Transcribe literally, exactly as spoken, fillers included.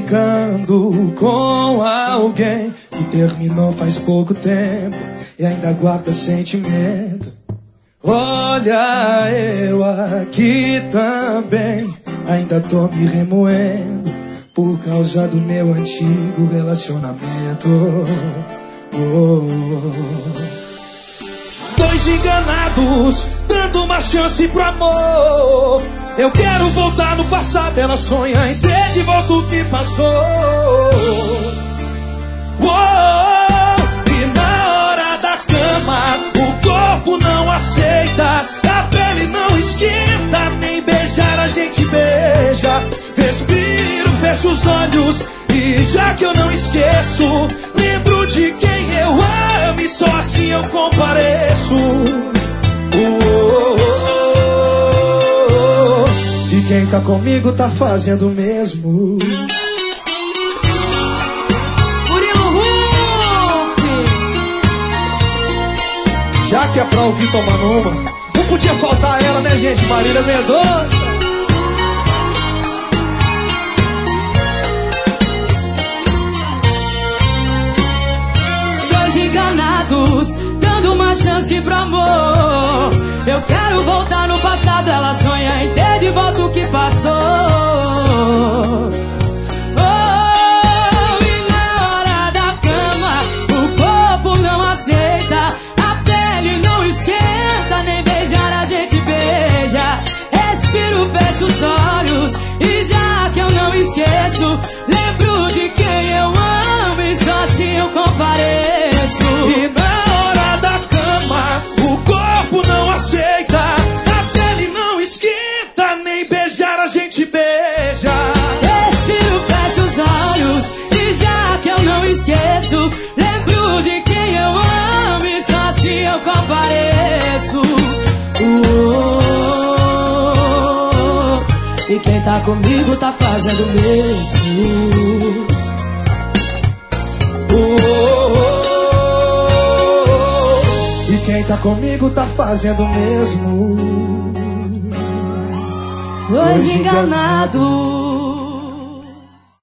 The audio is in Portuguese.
ficando com alguém que terminou faz pouco tempo e ainda guarda sentimento. Olha, eu aqui também ainda tô me remoendo por causa do meu antigo relacionamento. Oh. Dois enganados, dando uma chance pro amor. Eu quero voltar no passado, ela sonha em ter de volta o que passou. Oh, e na hora da cama, o corpo não aceita, a pele não esquenta, nem beijar a gente beija. Respiro, fecho os olhos e já que eu não esqueço, lembro de quem eu amo e só assim eu compareço. Oh, oh, oh, oh. E quem tá comigo tá fazendo o mesmo. Já que é pra ouvir tomando uma, não podia faltar ela, né, gente? Marília Mendonça. Dois enganados, dando uma chance pro amor. Eu quero voltar no passado, ela sonha em ter de volta o que passou. Oh, e na hora da cama, o corpo não aceita, não esquenta, nem beijar a gente beija. Respiro, fecho os olhos e já que eu não esqueço, lembro de quem eu amo e só assim eu compareço. E na hora da cama, o corpo não aceita, a pele não esquenta, nem beijar a gente beija. Respiro, fecho os olhos e já que eu não esqueço, lembro de quem eu amo e só assim eu compareço. Oh, oh, oh. E quem tá comigo tá fazendo o mesmo. Oh, oh, oh. E quem tá comigo tá fazendo o mesmo. Dois enganados,